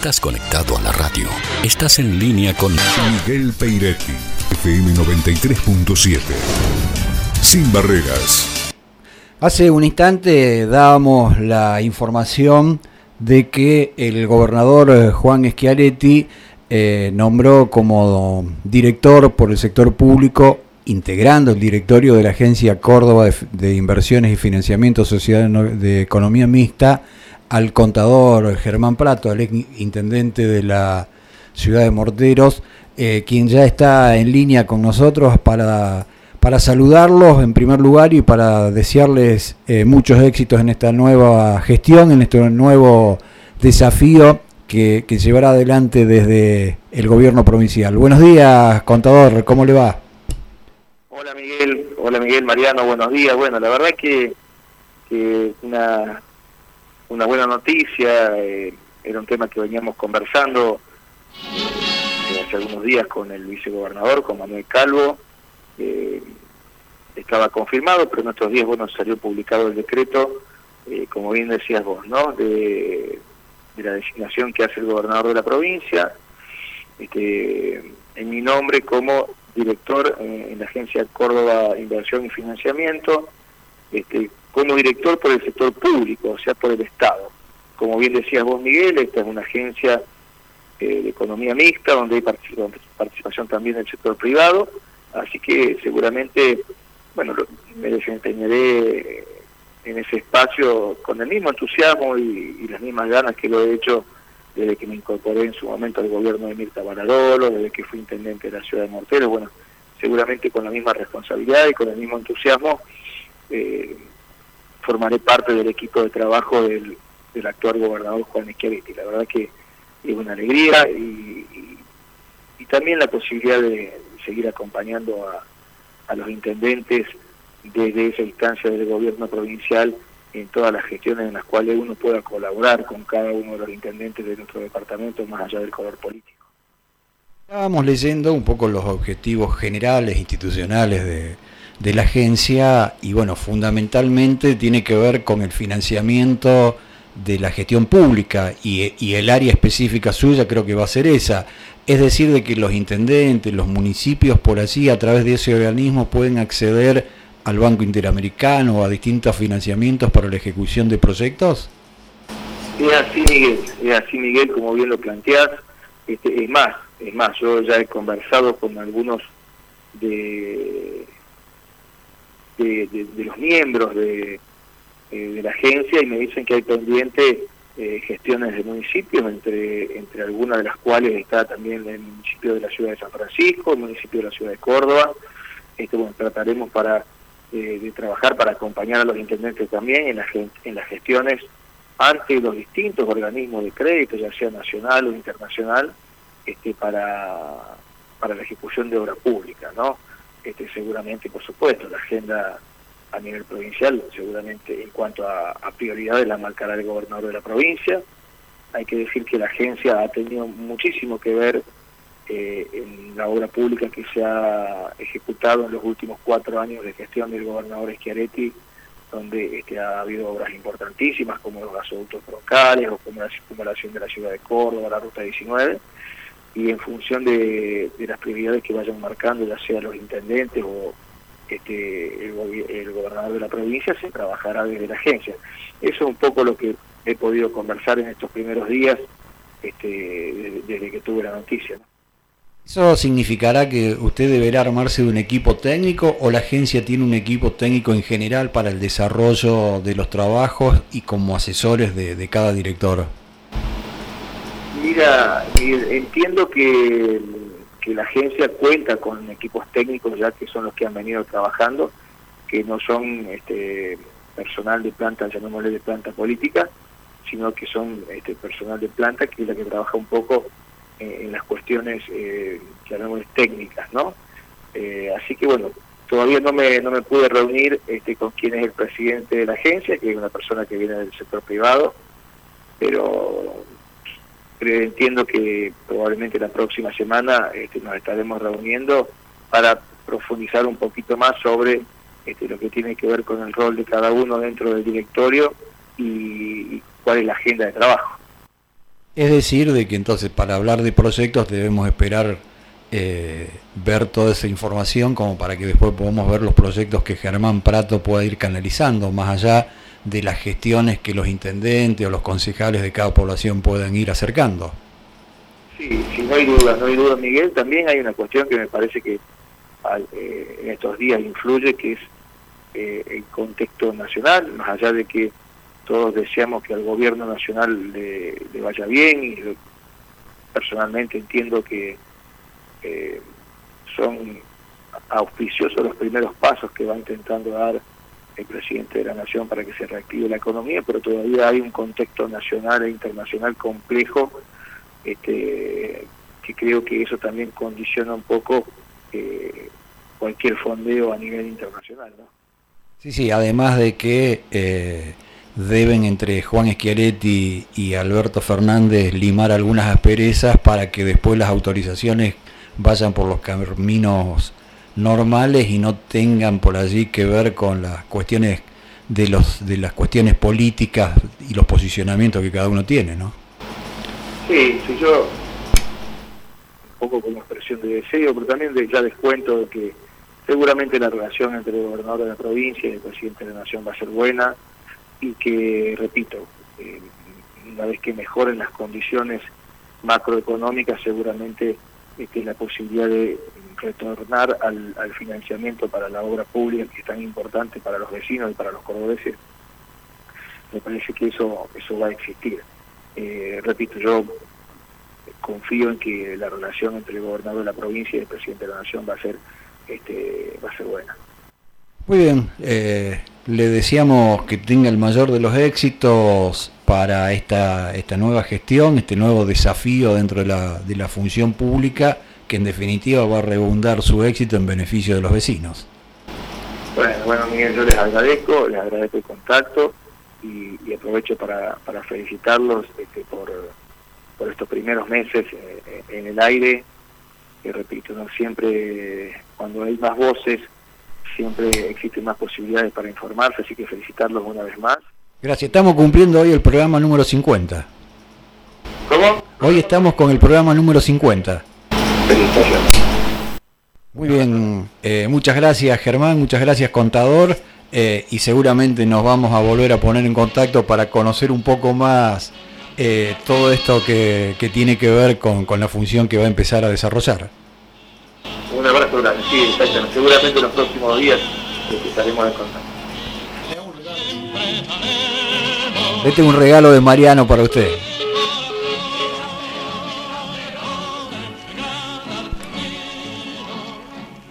Estás conectado a la radio. Estás en línea con Miguel Peiretti, FM 93.7. Sin barreras. Hace un instante dábamos la información de que el gobernador Juan Schiaretti nombró como director por el sector público, integrando el directorio de la Agencia Córdoba de Inversiones y Financiamiento Sociedad de Economía Mixta, al contador Germán Prato, al ex intendente de la ciudad de Morteros, quien ya está en línea con nosotros para saludarlos en primer lugar y para desearles muchos éxitos en esta nueva gestión, en este nuevo desafío que llevará adelante desde el gobierno provincial. Buenos días, contador, ¿cómo le va? Hola Miguel, Mariano, buenos días. Bueno, la verdad que una buena noticia, era un tema que veníamos conversando hace algunos días con el vicegobernador, con Manuel Calvo. Estaba confirmado, pero en estos días, salió publicado el decreto, como bien decías vos, ¿no? De la designación que hace el gobernador de la provincia, en mi nombre como director en la Agencia Córdoba Inversión y Financiamiento, como director por el sector público, o sea, por el Estado. Como bien decías vos, Miguel, esta es una agencia de economía mixta, donde hay participación también del sector privado, así que seguramente, me desempeñaré en ese espacio con el mismo entusiasmo y las mismas ganas que lo he hecho desde que me incorporé en su momento al gobierno de Mirta Baradolo, desde que fui intendente de la ciudad de Morteros. Seguramente con la misma responsabilidad y con el mismo entusiasmo formaré parte del equipo de trabajo del actual gobernador Juan Schiaretti. La verdad que es una alegría y también la posibilidad de seguir acompañando a los intendentes desde esa instancia del gobierno provincial en todas las gestiones en las cuales uno pueda colaborar con cada uno de los intendentes de nuestro departamento, más allá del color político. Estábamos leyendo un poco los objetivos generales, institucionales de la agencia y fundamentalmente tiene que ver con el financiamiento de la gestión pública y el área específica suya creo que va a ser esa, es decir, de que los intendentes, los municipios por allí a través de ese organismo pueden acceder al Banco Interamericano o a distintos financiamientos para la ejecución de proyectos. Es así Miguel, como bien lo planteás. Es más, yo ya he conversado con algunos de los miembros de la agencia y me dicen que hay pendiente gestiones de municipios, entre algunas de las cuales está también el municipio de la ciudad de San Francisco, el municipio de la ciudad de Córdoba. Trataremos de trabajar para acompañar a los intendentes también en las gestiones ante los distintos organismos de crédito, ya sea nacional o internacional, para la ejecución de obra pública, ¿no? Seguramente, por supuesto, la agenda a nivel provincial, seguramente en cuanto a prioridades la marcará el gobernador de la provincia. Hay que decir que la agencia ha tenido muchísimo que ver en la obra pública que se ha ejecutado en los últimos 4 años de gestión del gobernador Schiaretti, donde ha habido obras importantísimas como los gasoductos troncales o como la circunvalación de la ciudad de Córdoba, la Ruta 19, y en función de las prioridades que vayan marcando, ya sea los intendentes o el gobernador de la provincia, se trabajará desde la agencia. Eso es un poco lo que he podido conversar en estos primeros días desde que tuve la noticia, ¿no? ¿Eso significará que usted deberá armarse de un equipo técnico o la agencia tiene un equipo técnico en general para el desarrollo de los trabajos y como asesores de cada director? Mira, entiendo que la agencia cuenta con equipos técnicos ya que son los que han venido trabajando, que no son personal de planta, llamémosle de planta política, sino que son personal de planta que es la que trabaja un poco en las cuestiones llamémosle técnicas, ¿no? Así que todavía no me pude reunir con quien es el presidente de la agencia, que es una persona que viene del sector privado, pero entiendo que probablemente la próxima semana nos estaremos reuniendo para profundizar un poquito más sobre lo que tiene que ver con el rol de cada uno dentro del directorio y cuál es la agenda de trabajo. Es decir, de que entonces para hablar de proyectos debemos esperar ver toda esa información como para que después podamos ver los proyectos que Germán Prato pueda ir canalizando, más allá de las gestiones que los intendentes o los concejales de cada población puedan ir acercando. Sí, no hay duda, Miguel. También hay una cuestión que me parece que en estos días influye, que es el contexto nacional, más allá de que todos deseamos que al gobierno nacional le vaya bien, y personalmente entiendo que son auspiciosos los primeros pasos que va intentando dar el presidente de la Nación para que se reactive la economía, pero todavía hay un contexto nacional e internacional complejo, que creo que eso también condiciona un poco cualquier fondeo a nivel internacional, ¿no? Sí, además de que deben entre Juan Schiaretti y Alberto Fernández limar algunas asperezas para que después las autorizaciones vayan por los caminos normales y no tengan por allí que ver con las cuestiones de las cuestiones políticas y los posicionamientos que cada uno tiene, ¿no? Sí, yo un poco como expresión de deseo, pero también ya descuento de que seguramente la relación entre el gobernador de la provincia y el presidente de la Nación va a ser buena, y que, repito, una vez que mejoren las condiciones macroeconómicas, seguramente la posibilidad de retornar al financiamiento para la obra pública, que es tan importante para los vecinos y para los cordobeses, me parece que eso va a existir. Repito, yo confío en que la relación entre el gobernador de la provincia y el presidente de la Nación va a ser buena. Muy bien, le deseamos que tenga el mayor de los éxitos para esta nueva gestión, este nuevo desafío dentro de la función pública, que en definitiva va a redundar su éxito en beneficio de los vecinos. Bueno, Miguel, yo les agradezco el contacto y aprovecho para felicitarlos por estos primeros meses en el aire, que repito, no siempre, cuando hay más voces, siempre existen más posibilidades para informarse, así que felicitarlos una vez más. Gracias, estamos cumpliendo hoy el programa número 50. ¿Cómo? Hoy estamos con el programa número 50. Felicitaciones. Muy bien, muchas gracias Germán, muchas gracias contador, y seguramente nos vamos a volver a poner en contacto para conocer un poco más todo esto que tiene que ver con la función que va a empezar a desarrollar. Un abrazo grande, sí, exactamente. Seguramente en los próximos días estaremos en contacto. Este es un regalo de Mariano para usted.